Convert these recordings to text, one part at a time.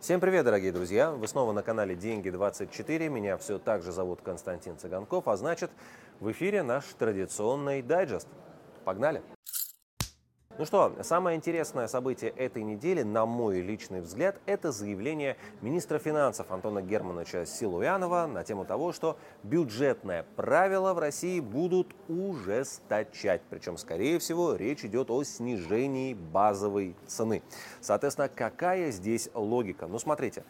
Всем привет, дорогие друзья! Вы снова на канале Деньги24. Меня все так же зовут Константин Цыганков, а значит, в эфире наш традиционный дайджест. Погнали! Ну что, самое интересное событие этой недели, на мой личный взгляд, это заявление министра финансов Антона Германовича Силуянова на тему того, что бюджетные правила в России будут ужесточать. Причем, скорее всего, речь идет о снижении базовой цены. Соответственно, какая здесь логика? Ну, смотрите.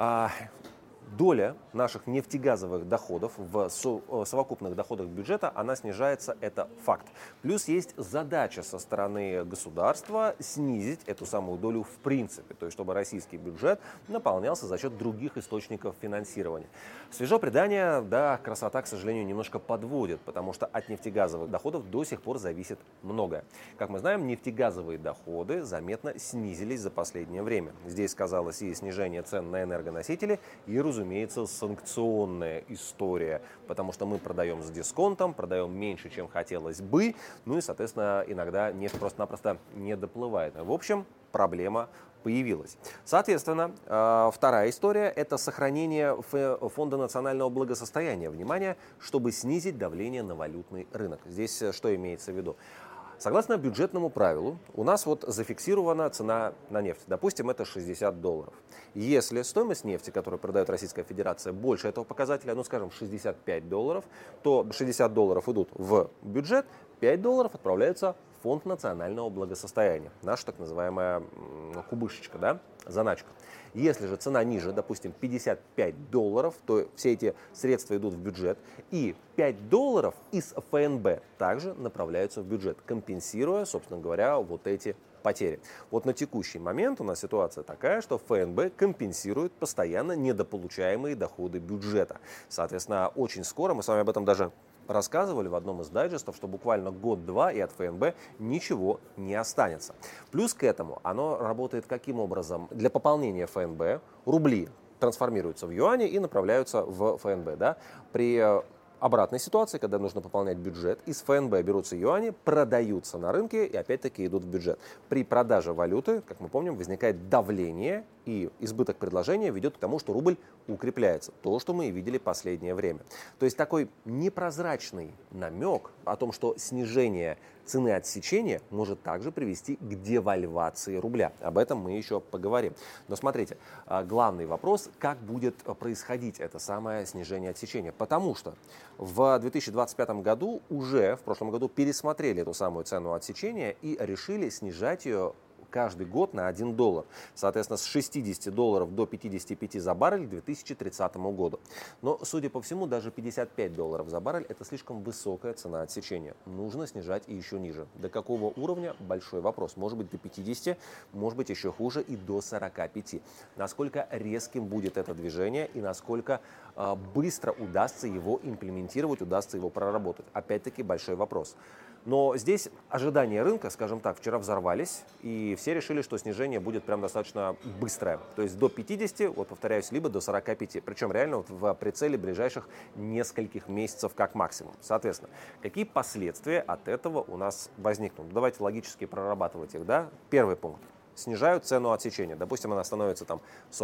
Доля наших нефтегазовых доходов в совокупных доходах бюджета, она снижается, это факт. Плюс есть задача со стороны государства снизить эту самую долю в принципе, то есть чтобы российский бюджет наполнялся за счет других источников финансирования. Свежо предание, да, красота, к сожалению, немножко подводит, потому что от нефтегазовых доходов до сих пор зависит многое. Как мы знаем, нефтегазовые доходы заметно снизились за последнее время. Здесь сказалось и снижение цен на энергоносители, и, разумеется, санкционная история, потому что мы продаем с дисконтом, продаем меньше, чем хотелось бы, ну и, соответственно, иногда нефть просто-напросто не доплывает. В общем, проблема появилась. Соответственно, вторая история – это сохранение Фонда национального благосостояния. Внимание, чтобы снизить давление на валютный рынок. Здесь что имеется в виду? Согласно бюджетному правилу, у нас вот зафиксирована цена на нефть. Допустим, это $60. Если стоимость нефти, которую продает Российская Федерация, больше этого показателя, ну, скажем, $65, то $60 идут в бюджет, $5 отправляются в Фонд национального благосостояния. Наша так называемая кубышечка, да, заначка. Если же цена ниже, допустим, $55, то все эти средства идут в бюджет, и $5 из ФНБ также направляются в бюджет, компенсируя, собственно говоря, вот эти потери. Вот на текущий момент у нас ситуация такая, что ФНБ компенсирует постоянно недополучаемые доходы бюджета. Соответственно, очень скоро, мы с вами об этом даже рассказывали в одном из дайджестов, что буквально год-два и от ФНБ ничего не останется. Плюс к этому оно работает каким образом? Для пополнения ФНБ рубли трансформируются в юани и направляются в ФНБ. Да? При обратной ситуации, когда нужно пополнять бюджет, из ФНБ берутся юани, продаются на рынке и опять-таки идут в бюджет. При продаже валюты, как мы помним, возникает давление, и избыток предложения ведет к тому, что рубль укрепляется. То, что мы и видели последнее время. То есть такой непрозрачный намек о том, что снижение цены отсечения может также привести к девальвации рубля. Об этом мы еще поговорим. Но смотрите, главный вопрос, как будет происходить это самое снижение отсечения. Потому что в 2025 году уже, в прошлом году, пересмотрели эту самую цену отсечения и решили снижать ее каждый год на $1. Соответственно, с $60 до 55 за баррель к 2030 году. Но, судя по всему, даже $55 за баррель – это слишком высокая цена отсечения. Нужно снижать и еще ниже. До какого уровня – большой вопрос. Может быть, до 50, может быть, еще хуже и до 45. Насколько резким будет это движение и насколько быстро удастся его имплементировать, удастся его проработать. Опять-таки, большой вопрос. Но здесь ожидания рынка, скажем так, вчера взорвались, и все решили, что снижение будет прям достаточно быстрое. То есть до 50, вот повторяюсь, либо до 45. Причем реально вот в прицеле ближайших нескольких месяцев как максимум. Соответственно, какие последствия от этого у нас возникнут? Давайте логически прорабатывать их, да? Первый пункт. Снижают цену отсечения. Допустим, она становится там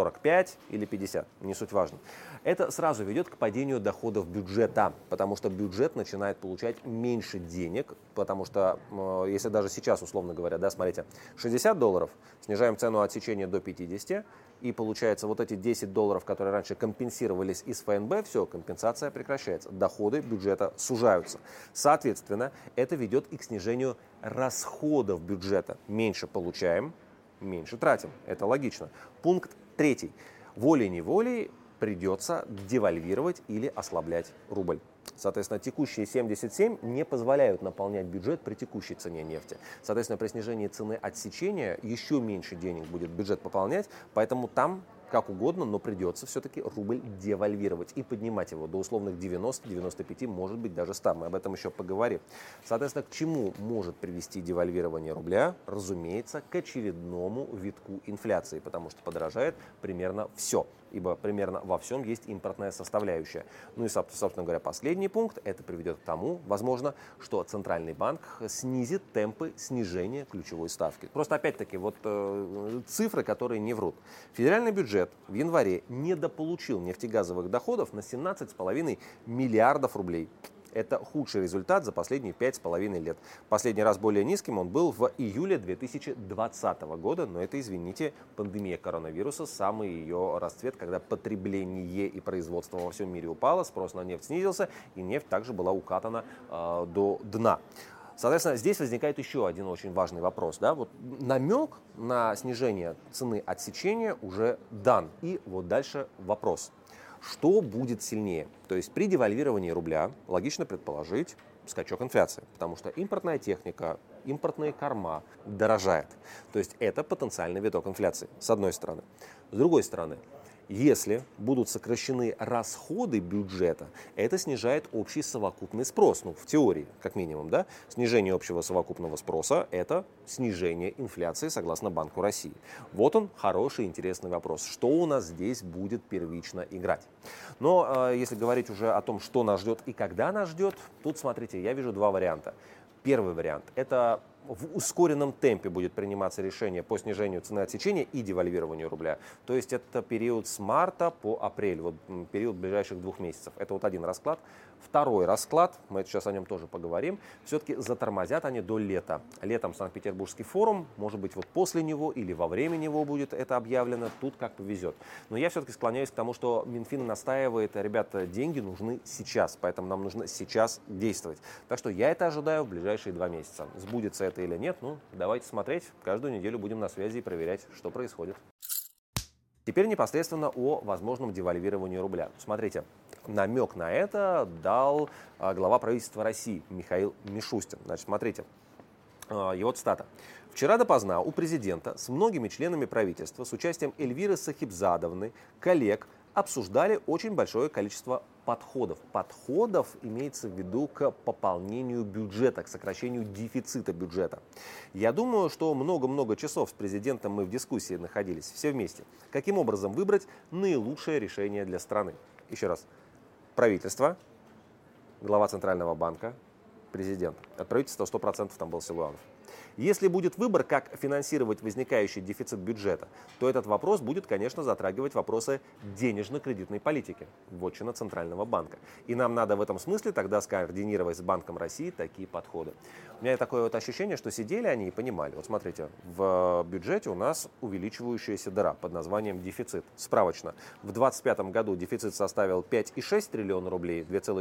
45 или 50, не суть важно. Это сразу ведет к падению доходов бюджета, потому что бюджет начинает получать меньше денег, потому что, если даже сейчас, условно говоря, да, смотрите, $60, снижаем цену отсечения до 50, и получается вот эти $10, которые раньше компенсировались из ФНБ, все, компенсация прекращается, доходы бюджета сужаются. Соответственно, это ведет и к снижению расходов бюджета. Меньше получаем, меньше тратим. Это логично. Пункт 3. Волей-неволей придется девальвировать или ослаблять рубль. Соответственно, текущие 77 не позволяют наполнять бюджет при текущей цене нефти. Соответственно, при снижении цены отсечения еще меньше денег будет бюджет пополнять, поэтому там как угодно, но придется все-таки рубль девальвировать и поднимать его до условных 90-95, может быть даже 100. Мы об этом еще поговорим. Соответственно, к чему может привести девальвирование рубля? Разумеется, к очередному витку инфляции, потому что подорожает примерно все. ибо примерно во всем есть импортная составляющая. Ну и, собственно говоря, последний пункт, это приведет к тому, возможно, что Центральный банк снизит темпы снижения ключевой ставки. Просто опять-таки вот цифры, которые не врут. Федеральный бюджет в январе недополучил нефтегазовых доходов на 17,5 миллиардов рублей. Это худший результат за последние 5,5 лет. Последний раз более низким он был в июле 2020 года, но это, извините, пандемия коронавируса, самый ее расцвет, когда потребление и производство во всем мире упало, спрос на нефть снизился, и нефть также была укатана до дна. Соответственно, здесь возникает еще один очень важный вопрос. Да? Вот намек на снижение цены отсечения уже дан. И вот дальше вопрос. Что будет сильнее? То есть при девальвировании рубля логично предположить скачок инфляции, потому что импортная техника, импортные корма дорожают. То есть это потенциальный виток инфляции, с одной стороны. С другой стороны, если будут сокращены расходы бюджета, это снижает общий совокупный спрос. Ну, в теории, как минимум, да? Снижение общего совокупного спроса – это снижение инфляции, согласно Банку России. Вот он, хороший, интересный вопрос. Что у нас здесь будет первично играть? Но если говорить уже о том, что нас ждет и когда нас ждет, тут, смотрите, я вижу два варианта. Первый вариант – это в ускоренном темпе будет приниматься решение по снижению цены отсечения и девальвированию рубля. То есть это период с марта по апрель, вот период ближайших 2 месяцев. Это вот один расклад. Второй расклад, мы сейчас о нем тоже поговорим, все-таки затормозят они до лета. Летом Санкт-Петербургский форум, может быть, вот после него или во время него будет это объявлено, тут как повезет. Но я все-таки склоняюсь к тому, что Минфин настаивает, ребята, деньги нужны сейчас, поэтому нам нужно сейчас действовать. Так что я это ожидаю в ближайшие 2 месяца. Сбудется это или нет, ну, давайте смотреть. Каждую неделю будем на связи и проверять, что происходит. Теперь непосредственно о возможном девальвировании рубля. Смотрите, намек на это дал глава правительства России Михаил Мишустин. Значит, смотрите, его цитата. «Вчера допоздна у президента с многими членами правительства, с участием Эльвиры Сахибзадовны, коллег, обсуждали очень большое количество подходов. Подходов имеется в виду к пополнению бюджета, к сокращению дефицита бюджета. Я думаю, что много-много часов с президентом мы в дискуссии находились все вместе. Каким образом выбрать наилучшее решение для страны?» Еще раз. Правительство, глава Центрального банка, президент. От правительства 100% там был Силуанов. Если будет выбор, как финансировать возникающий дефицит бюджета, то этот вопрос будет, конечно, затрагивать вопросы денежно-кредитной политики, вотчина Центрального банка. И нам надо в этом смысле тогда скоординировать с Банком России такие подходы. У меня такое вот ощущение, что сидели они и понимали. Вот смотрите, в бюджете у нас увеличивающаяся дыра под названием дефицит. Справочно. В 2025 году дефицит составил 5,6 триллиона рублей,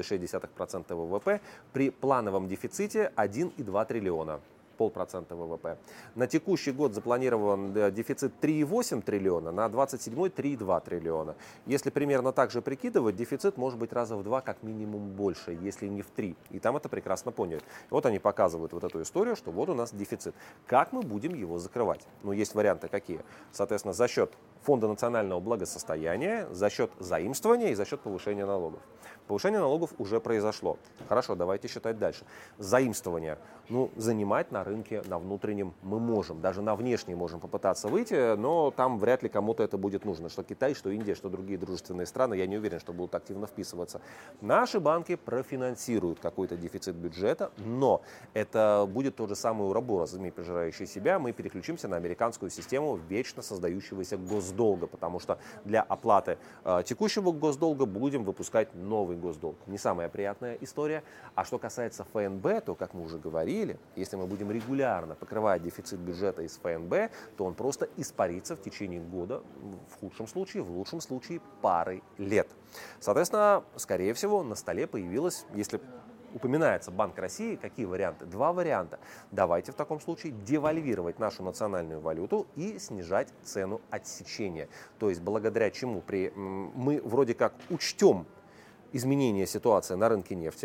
2,6% ВВП, при плановом дефиците 1,2 триллиона. 0,5% ВВП. На текущий год запланирован дефицит 3,8 триллиона, на 27-й 3,2 триллиона. Если примерно так же прикидывать, дефицит может быть раза в 2 как минимум больше, если не в 3. И там это прекрасно поняли. Вот они показывают вот эту историю, что вот у нас дефицит. Как мы будем его закрывать? Ну, есть варианты какие. Соответственно, за счет Фонда национального благосостояния, за счет заимствования и за счет повышения налогов. Повышение налогов уже произошло. Хорошо, давайте считать дальше. Заимствование. Ну, занимать на рынке, на внутреннем мы можем. Даже на внешний можем попытаться выйти, но там вряд ли кому-то это будет нужно. Что Китай, что Индия, что другие дружественные страны, я не уверен, что будут активно вписываться. Наши банки профинансируют какой-то дефицит бюджета, но это будет тот же самый уроборос, змей, пожирающий себя. Мы переключимся на американскую систему вечно создающегося госдолга, потому что для оплаты текущего госдолга будем выпускать новый госдолг. Не самая приятная история. А что касается ФНБ, то, как мы уже говорили, если мы будем регулярно покрывать дефицит бюджета из ФНБ, то он просто испарится в течение года, в худшем случае, в лучшем случае пары лет. Соответственно, скорее всего, на столе появилась, если упоминается Банк России, какие варианты? 2 варианта. Давайте в таком случае девальвировать нашу национальную валюту и снижать цену отсечения. То есть благодаря чему мы вроде как учтем изменение ситуации на рынке нефти,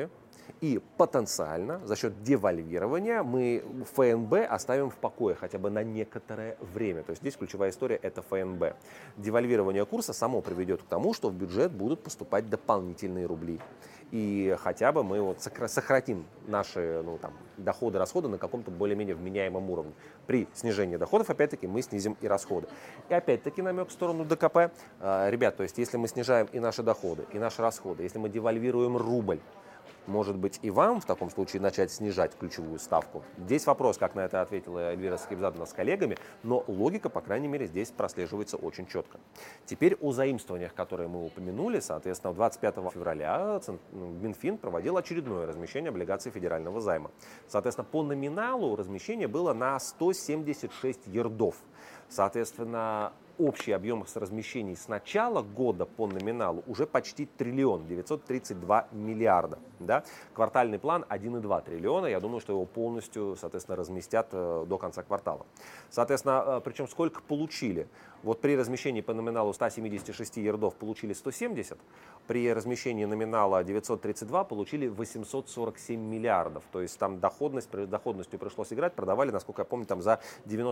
И потенциально за счет девальвирования мы ФНБ оставим в покое хотя бы на некоторое время. То есть здесь ключевая история – это ФНБ. Девальвирование курса само приведет к тому, что в бюджет будут поступать дополнительные рубли. И хотя бы мы вот сократим наши доходы, расходы на каком-то более-менее вменяемом уровне. При снижении доходов, опять-таки, мы снизим и расходы. И опять-таки намек в сторону ДКП. Ребят, то есть если мы снижаем и наши доходы, и наши расходы, если мы девальвируем рубль, может быть, и вам в таком случае начать снижать ключевую ставку? Здесь вопрос, как на это ответила Эльвира Скибзадовна с коллегами, но логика, по крайней мере, здесь прослеживается очень четко. Теперь о заимствованиях, которые мы упомянули. Соответственно, 25 февраля Минфин проводил очередное размещение облигаций федерального займа. Соответственно, по номиналу размещение было на 176 ярдов. Соответственно, общий объем размещений с начала года по номиналу уже почти триллион, 932 миллиарда. Да? Квартальный план 1,2 триллиона. Я думаю, что его полностью, соответственно, разместят до конца квартала. Соответственно, причем сколько получили? Вот при размещении по номиналу 176 ярдов получили 170, при размещении номинала 932 получили 847 миллиардов. То есть там доходностью пришлось играть, продавали, насколько я помню, там за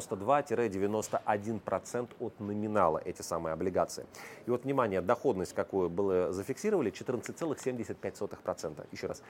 92-91% от номинала эти самые облигации. И вот, внимание, доходность, какую было зафиксировали, 14,75%. Еще раз,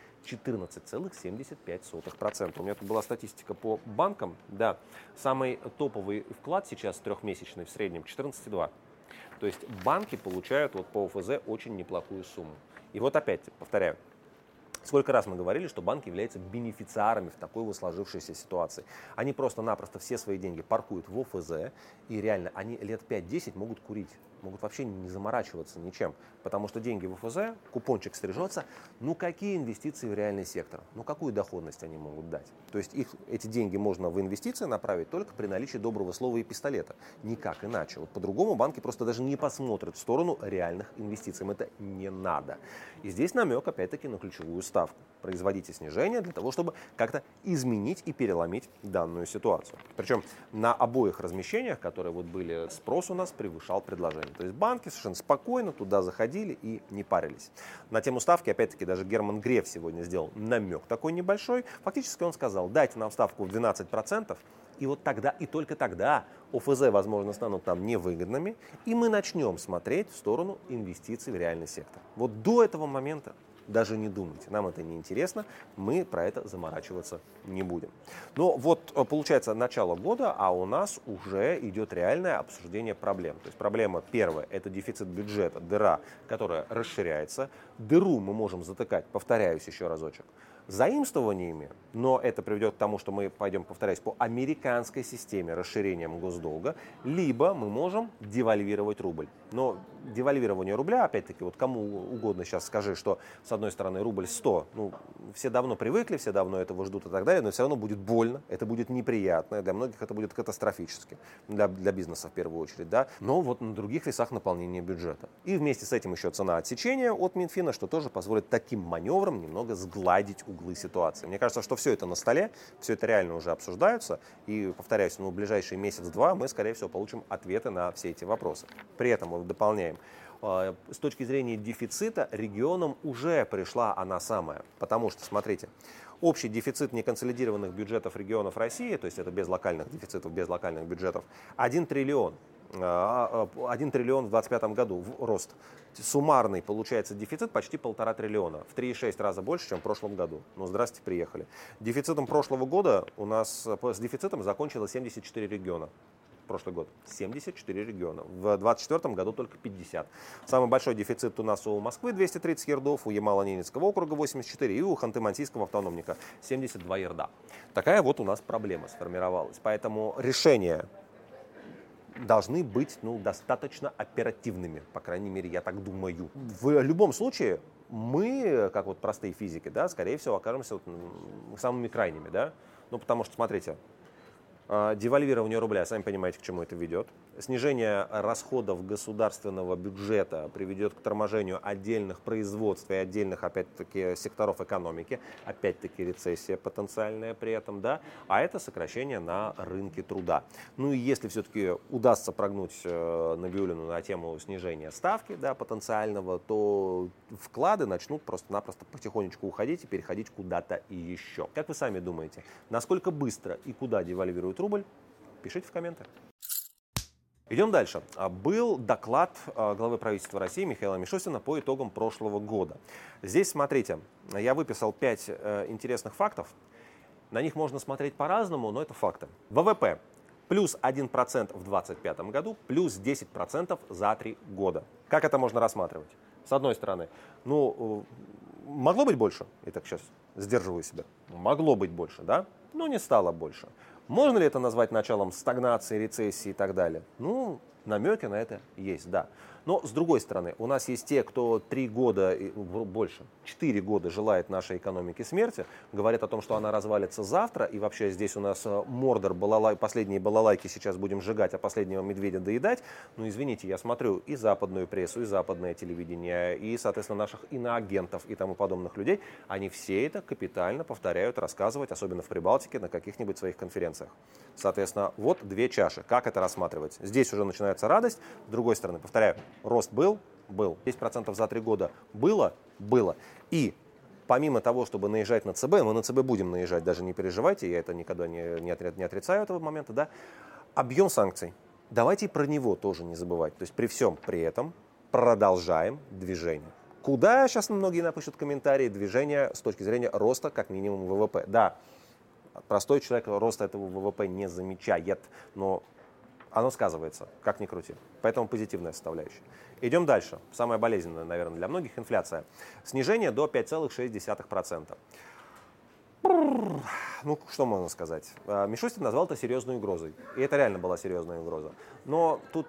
14,75%. У меня тут была статистика по банкам. Да, самый топовый вклад сейчас трехмесячный в среднем 14,2. То есть банки получают вот по ОФЗ очень неплохую сумму. И вот опять, повторяю, сколько раз мы говорили, что банк является бенефициарами в такой вот сложившейся ситуации. Они просто-напросто все свои деньги паркуют в ОФЗ, и реально они лет 5-10 могут курить, могут вообще не заморачиваться ничем, потому что деньги в ОФЗ, купончик стрижется, ну какие инвестиции в реальный сектор, ну какую доходность они могут дать. То есть эти деньги можно в инвестиции направить только при наличии доброго слова и пистолета, никак иначе. Вот по-другому банки просто даже не посмотрят в сторону реальных инвестиций, им это не надо. И здесь намек опять-таки на ключевую ставку. Производите снижение для того, чтобы как-то изменить и переломить данную ситуацию. Причем на обоих размещениях, которые вот были, спрос у нас превышал предложение. То есть банки совершенно спокойно туда заходили и не парились. На тему ставки, опять-таки, даже Герман Греф сегодня сделал намек такой небольшой. Фактически он сказал, дайте нам ставку в 12%, и вот тогда, и только тогда ОФЗ, возможно, станут нам невыгодными, и мы начнем смотреть в сторону инвестиций в реальный сектор. Вот до этого момента даже не думайте, нам это не интересно, мы про это заморачиваться не будем. Но вот получается начало года, а у нас уже идет реальное обсуждение проблем. То есть проблема первая – это дефицит бюджета, дыра, которая расширяется. Дыру мы можем затыкать, повторяюсь еще разочек, заимствованиями, но это приведет к тому, что мы пойдем, повторяюсь, по американской системе расширением госдолга, либо мы можем девальвировать рубль. Но девальвирование рубля, опять-таки, вот кому угодно сейчас скажи, что с одной стороны рубль 100, ну, все давно привыкли, все давно этого ждут и так далее, но все равно будет больно, это будет неприятно, для многих это будет катастрофически, для бизнеса в первую очередь, да, но вот на других весах наполнения бюджета. И вместе с этим еще цена отсечения от Минфина, что тоже позволит таким маневрам немного сгладить углы ситуации. Мне кажется, что все это на столе, все это реально уже обсуждаются, и, повторяюсь, в ближайший месяц-два мы, скорее всего, получим ответы на все эти вопросы. При этом мы дополняем. С точки зрения дефицита регионам уже пришла она самая, потому что, смотрите, общий дефицит неконсолидированных бюджетов регионов России, то есть это без локальных дефицитов, без локальных бюджетов, 1 триллион. 1 триллион в 2025 году в рост. Суммарный получается дефицит почти 1,5 триллиона. В 3,6 раза больше, чем в прошлом году. Ну, здрасте, приехали. Дефицитом прошлого года у нас с дефицитом закончилось 74 региона. Прошлый год 74 региона. В 2024 году только 50. Самый большой дефицит у нас у Москвы 230 ярдов, у Ямало-Ненецкого округа 84 и у Ханты-Мансийского автономника 72 ярда. Такая вот у нас проблема сформировалась. Поэтому решение должны быть достаточно оперативными, по крайней мере, я так думаю. В любом случае, мы, как вот простые физики, да, скорее всего, окажемся самыми крайними, да, потому что, смотрите, Девальвирование рубля, сами понимаете, к чему это ведет. Снижение расходов государственного бюджета приведет к торможению отдельных производств и отдельных, опять-таки, секторов экономики. Опять-таки, рецессия потенциальная при этом, да. А это сокращение на рынке труда. Ну и если все-таки удастся прогнуть Набиуллину на тему снижения ставки, да, потенциального, то вклады начнут просто-напросто потихонечку уходить и переходить куда-то и еще. Как вы сами думаете, насколько быстро и куда девальвирует рубль? Пишите в комментах. Идем дальше. Был доклад главы правительства России Михаила Мишустина по итогам прошлого года. Здесь, смотрите, я выписал 5 интересных фактов. На них можно смотреть по-разному, но это факты. ВВП плюс 1% в 2025 году, плюс 10% за 3 года. Как это можно рассматривать? С одной стороны, могло быть больше, я так сейчас сдерживаю себя, могло быть больше, да, но не стало больше. Можно ли это назвать началом стагнации, рецессии и так далее? Намеки на это есть, да. Но с другой стороны, у нас есть те, кто 3 года, больше, 4 года желает нашей экономике смерти, говорят о том, что она развалится завтра, и вообще здесь у нас мордор, последние балалайки сейчас будем сжигать, а последнего медведя доедать. Извините, я смотрю и западную прессу, и западное телевидение, и, соответственно, наших иноагентов и тому подобных людей, они все это капитально повторяют, рассказывать, особенно в Прибалтике, на каких-нибудь своих конференциях. Соответственно, вот 2 чаши. Как это рассматривать? Здесь уже начинается радость, с другой стороны, повторяю, рост был. 10% за 3 года было. И помимо того, чтобы наезжать на ЦБ, мы на ЦБ будем наезжать, даже не переживайте, я это никогда не отрицаю этого момента, да. Объем санкций. Давайте про него тоже не забывать. То есть при всем при этом продолжаем движение. Куда сейчас многие напишут комментарии? Движение с точки зрения роста как минимум ВВП. Да, простой человек роста этого ВВП не замечает, но оно сказывается, как ни крути. Поэтому позитивная составляющая. Идем дальше. Самая болезненная, наверное, для многих — инфляция. Снижение до 5,6%. Что можно сказать? Мишустин назвал это серьезной угрозой. И это реально была серьезная угроза. Но тут,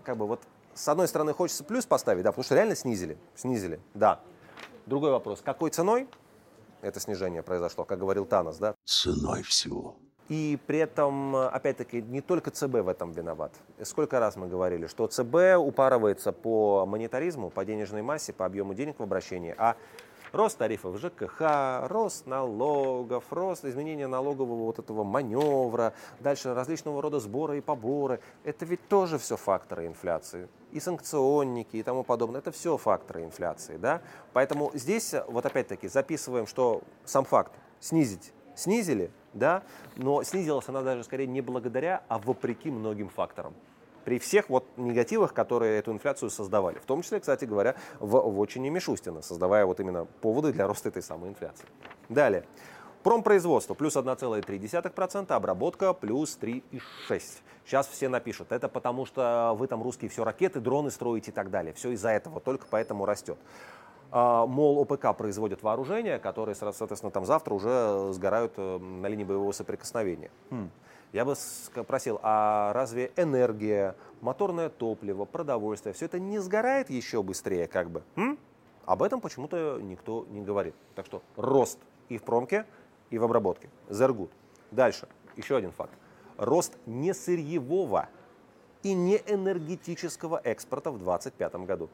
с одной стороны, хочется плюс поставить, да, потому что реально снизили, да. Другой вопрос: какой ценой это снижение произошло, как говорил Танос, да? Ценой всего. И при этом, опять-таки, не только ЦБ в этом виноват. Сколько раз мы говорили, что ЦБ упарывается по монетаризму, по денежной массе, по объему денег в обращении, а рост тарифов ЖКХ, рост налогов, рост изменения налогового этого маневра, дальше различного рода сборы и поборы, это ведь тоже все факторы инфляции. И санкционники, и тому подобное, это все факторы инфляции, да? Поэтому здесь, опять-таки, записываем, что сам факт снизили, да, но снизилась она даже скорее не благодаря, а вопреки многим факторам. При всех негативах, которые эту инфляцию создавали. В том числе, кстати говоря, в вотчине Мишустина, создавая именно поводы для роста этой самой инфляции. Далее. Промпроизводство плюс 1,3%, обработка плюс 3,6%. Сейчас все напишут, это потому что вы там русские все ракеты, дроны строите и так далее. Все из-за этого, только поэтому растет. Мол, ОПК производят вооружения, которые, соответственно, там завтра уже сгорают на линии боевого соприкосновения. Я бы спросил, а разве энергия, моторное топливо, продовольствие, все это не сгорает еще быстрее как бы? Об этом почему-то никто не говорит. Так что рост и в промке, и в обработке. Very good. Дальше. Еще один факт. Рост не сырьевого и не энергетического экспорта в 2025 году.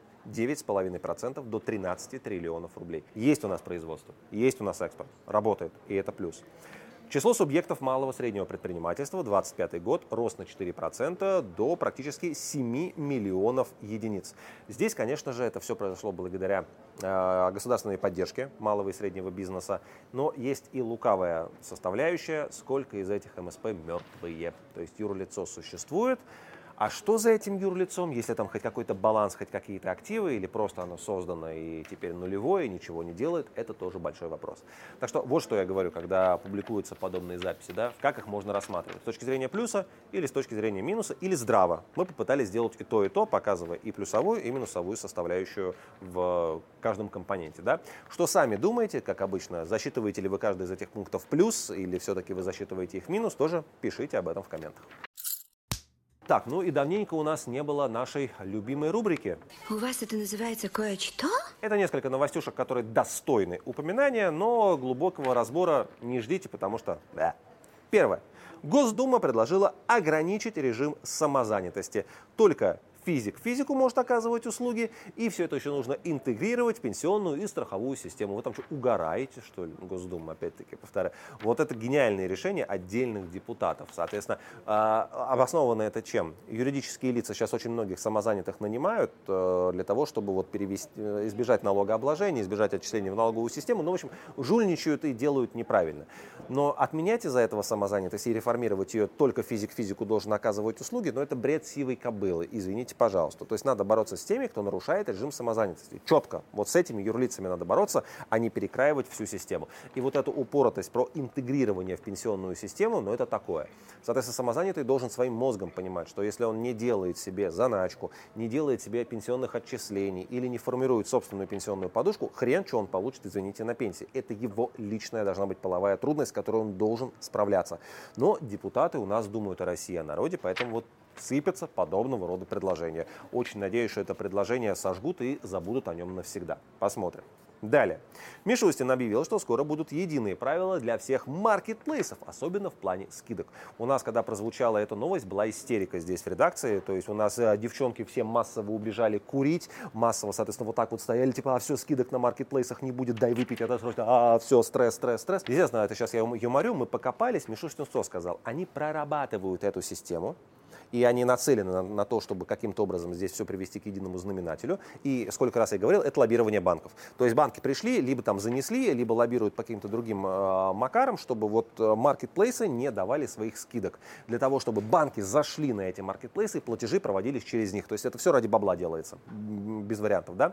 9,5% до 13 триллионов рублей. Есть у нас производство, есть у нас экспорт, работает, и это плюс. Число субъектов малого и среднего предпринимательства, 2025 год, рост на 4% до практически 7 миллионов единиц. Здесь, конечно же, это все произошло благодаря государственной поддержке малого и среднего бизнеса, но есть и лукавая составляющая, сколько из этих МСП мертвые. То есть юрлицо существует. А что за этим юрлицом, если там хоть какой-то баланс, хоть какие-то активы, или просто оно создано и теперь нулевое, и ничего не делает, это тоже большой вопрос. Так что вот что я говорю, когда публикуются подобные записи, да, как их можно рассматривать. С точки зрения плюса или с точки зрения минуса, или здраво. Мы попытались сделать и то, показывая и плюсовую, и минусовую составляющую в каждом компоненте. Да. Что сами думаете, как обычно, засчитываете ли вы каждый из этих пунктов в плюс, или все-таки вы засчитываете их в минус, тоже пишите об этом в комментах. Так, и давненько у нас не было нашей любимой рубрики. У вас это называется кое-что? Это несколько новостюшек, которые достойны упоминания, но глубокого разбора не ждите, потому что Первое. Госдума предложила ограничить режим самозанятости. Только физик физику может оказывать услуги, и все это еще нужно интегрировать в пенсионную и страховую систему. Вы там что, угораете, что ли, Госдума, опять-таки, повторяю. Вот это гениальное решение отдельных депутатов. Соответственно, обосновано это чем? Юридические лица сейчас очень многих самозанятых нанимают для того, чтобы вот избежать налогообложения, избежать отчисления в налоговую систему. Ну, в общем, жульничают и делают неправильно. Но отменять из-за этого самозанятость и реформировать ее только физик физику должен оказывать услуги, но это бред сивой кобылы, извините, пожалуйста. То есть надо бороться с теми, кто нарушает режим самозанятости. Четко. Вот с этими юрлицами надо бороться, а не перекраивать всю систему. И вот эту упоротость про интегрирование в пенсионную систему, ну это такое. Соответственно, самозанятый должен своим мозгом понимать, что если он не делает себе заначку, не делает себе пенсионных отчислений или не формирует собственную пенсионную подушку, хрен, что он получит, извините, на пенсии. Это его личная должна быть половая трудность, с которой он должен справляться. Но депутаты у нас думают о России, о народе, поэтому вот сыпятся подобного рода предложения. Очень надеюсь, что это предложение сожгут и забудут о нем навсегда. Посмотрим. Далее. Мишустин объявил, что скоро будут единые правила для всех маркетплейсов, особенно в плане скидок. У нас, когда прозвучала эта новость, была истерика здесь в редакции. То есть у нас девчонки все массово убежали курить, массово, соответственно, вот так вот стояли, типа, все, скидок на маркетплейсах не будет, дай выпить, это срочно, все, стресс. Естественно, это сейчас я юморю, мы покопались, Мишустин что сказал? Они прорабатывают эту систему. И они нацелены на то, чтобы каким-то образом здесь все привести к единому знаменателю. И сколько раз я говорил, это лоббирование банков. То есть банки пришли, либо там занесли, либо лоббируют по каким-то другим макарам, чтобы вот маркетплейсы не давали своих скидок. Для того, чтобы банки зашли на эти маркетплейсы и платежи проводились через них. То есть это все ради бабла делается. Без вариантов, да?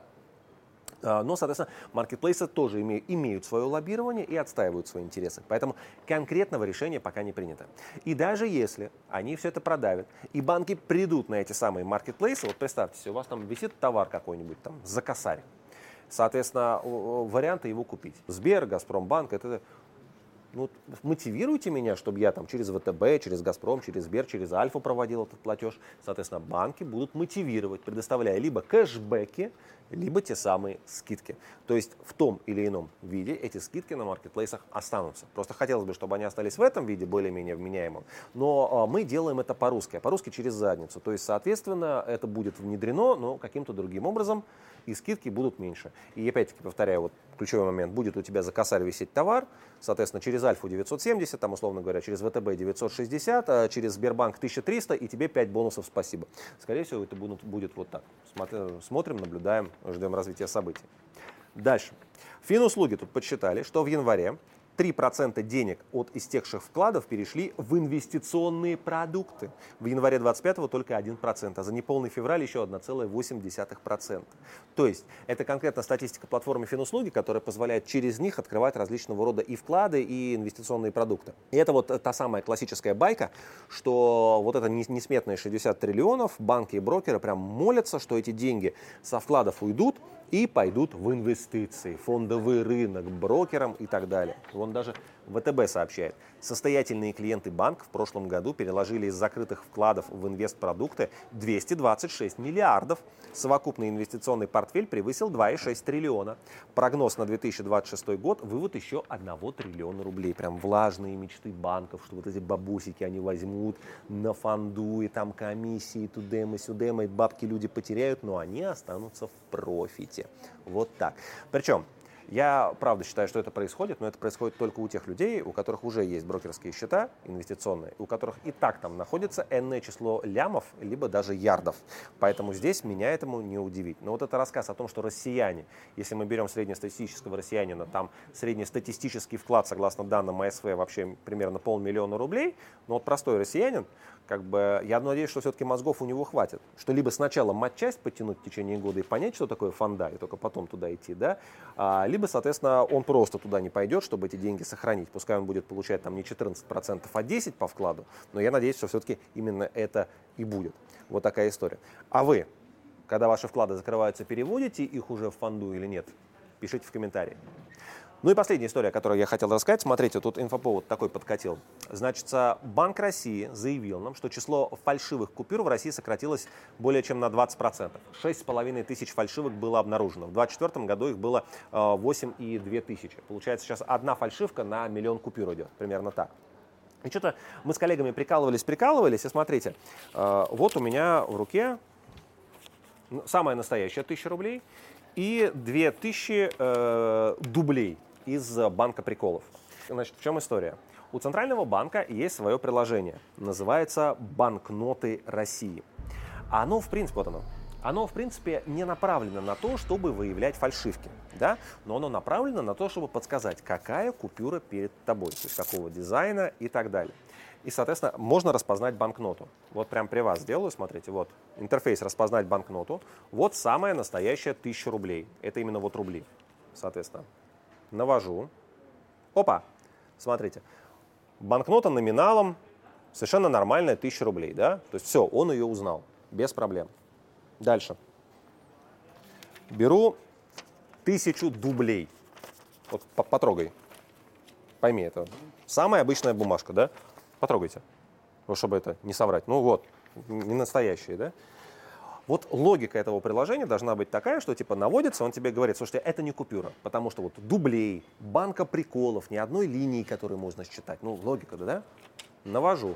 Но, соответственно, маркетплейсы тоже имеют свое лоббирование и отстаивают свои интересы. Поэтому конкретного решения пока не принято. И даже если они все это продавят, и банки придут на эти самые маркетплейсы, вот представьте себе, у вас там висит товар какой-нибудь там за косарь. Соответственно, варианты его купить. Сбер, Газпромбанк, это... Ну, мотивируйте меня, чтобы я там через ВТБ, через Газпром, через Сбер, через Альфу проводил этот платеж. Соответственно, банки будут мотивировать, предоставляя либо кэшбэки, либо те самые скидки. То есть в том или ином виде эти скидки на маркетплейсах останутся. Просто хотелось бы, чтобы они остались в этом виде, более-менее вменяемым. Но мы делаем это по-русски, а по-русски через задницу. То есть, соответственно, это будет внедрено, но каким-то другим образом, и скидки будут меньше. И опять-таки, повторяю, вот ключевой момент, будет у тебя за косарь висеть товар, соответственно, через Альфу 970, там, условно говоря, через ВТБ 960, через Сбербанк 1300, и тебе 5 бонусов спасибо. Скорее всего, это будет вот так. Смотрим, наблюдаем, ждем развития событий. Дальше. Финуслуги тут подсчитали, что в январе 3% денег от истекших вкладов перешли в инвестиционные продукты. В январе 25-го только 1%, а за неполный февраль еще 1,8%. То есть это конкретно статистика платформы Финуслуги, которая позволяет через них открывать различного рода и вклады, и инвестиционные продукты. И это вот та самая классическая байка, что вот это несметные 60 триллионов, банки и брокеры прям молятся, что эти деньги со вкладов уйдут и пойдут в инвестиции, фондовый рынок, брокерам и так далее. Вон даже ВТБ сообщает, состоятельные клиенты банка в прошлом году переложили из закрытых вкладов в инвестпродукты 226 миллиардов. Совокупный инвестиционный портфель превысил 2,6 триллиона. Прогноз на 2026 год – вывод еще 1 триллиона рублей. Прям влажные мечты банков, что вот эти бабусики они возьмут на фонду, и там комиссии, тудем и сюдем, и бабки люди потеряют, но они останутся в профите. Вот так. Причем, я правда считаю, что это происходит, но это происходит только у тех людей, у которых уже есть брокерские счета инвестиционные, у которых и так там находится энное число лямов, либо даже ярдов. Поэтому здесь меня этому не удивить. Но вот это рассказ о том, что россияне, если мы берем среднестатистического россиянина, там среднестатистический вклад, согласно данным АСВ, вообще примерно 500 000 рублей, но вот простой россиянин, как бы, я надеюсь, что все-таки мозгов у него хватит. Что либо сначала матчасть подтянуть в течение года и понять, что такое фонда, и только потом туда идти, да, либо, соответственно, он просто туда не пойдет, чтобы эти деньги сохранить. Пускай он будет получать там не 14%, а 10% по вкладу, но я надеюсь, что все-таки именно это и будет. Вот такая история. А вы, когда ваши вклады закрываются, переводите их уже в фонду или нет? Пишите в комментарии. Ну и последняя история, которую я хотел рассказать. Смотрите, тут инфоповод такой подкатил. Значит, Банк России заявил нам, что число фальшивых купюр в России сократилось более чем на 20%. 6,5 тысяч фальшивок было обнаружено. В 2024 году их было 8,2 тысячи. Получается, сейчас одна фальшивка на 1 000 000 купюр идет. Примерно так. И что-то мы с коллегами прикалывались, и смотрите, вот у меня в руке самая настоящая 1000 рублей и 2000 дублей из банка приколов. Значит, в чем история? У Центрального банка есть свое приложение, называется «Банкноты России». Оно, в принципе, вот оно, в принципе, не направлено на то, чтобы выявлять фальшивки, да? Но оно направлено на то, чтобы подсказать, какая купюра перед тобой, то есть какого дизайна и так далее. И, соответственно, можно распознать банкноту. Вот прям при вас сделаю, смотрите, вот интерфейс «Распознать банкноту». Вот самая настоящая 1000 рублей. Это именно вот рубли, соответственно. Навожу. Опа! Смотрите. Банкнота номиналом совершенно нормальная 1000 рублей, да? То есть все, он ее узнал, без проблем. Дальше. Беру 1000 дублей. Вот потрогай. Пойми, это самая обычная бумажка, да? Потрогайте, вот, чтобы это не соврать. Ну вот, не настоящие, да? Вот логика этого приложения должна быть такая, что типа наводится, он тебе говорит, слушайте, это не купюра, потому что вот дублей, банка приколов, ни одной линии, которую можно считать. Ну, логика, да? Навожу.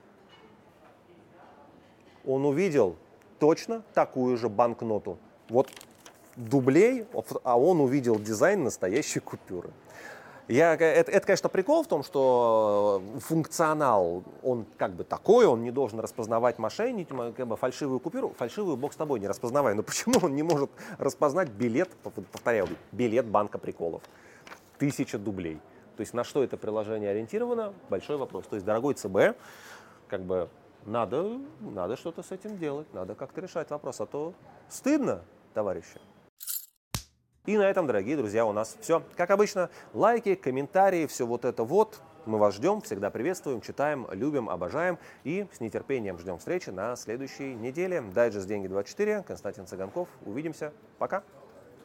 Он увидел точно такую же банкноту. Вот дублей, а он увидел дизайн настоящей купюры. Это, конечно, прикол в том, что функционал, он как бы такой, он не должен распознавать мошенничество, как бы фальшивую купюру. Фальшивую бог с тобой не распознавай. Но почему он не может распознать билет, повторяю, билет банка приколов? 1000 дублей. То есть на что это приложение ориентировано? Большой вопрос. То есть, дорогой ЦБ, как бы надо что-то с этим делать, надо как-то решать вопрос, а то стыдно, товарищи. И на этом, дорогие друзья, у нас все. Как обычно, лайки, комментарии, все вот это вот. Мы вас ждем, всегда приветствуем, читаем, любим, обожаем. И с нетерпением ждем встречи на следующей неделе. Дайджест «Деньги 24», Константин Цыганков. Увидимся. Пока.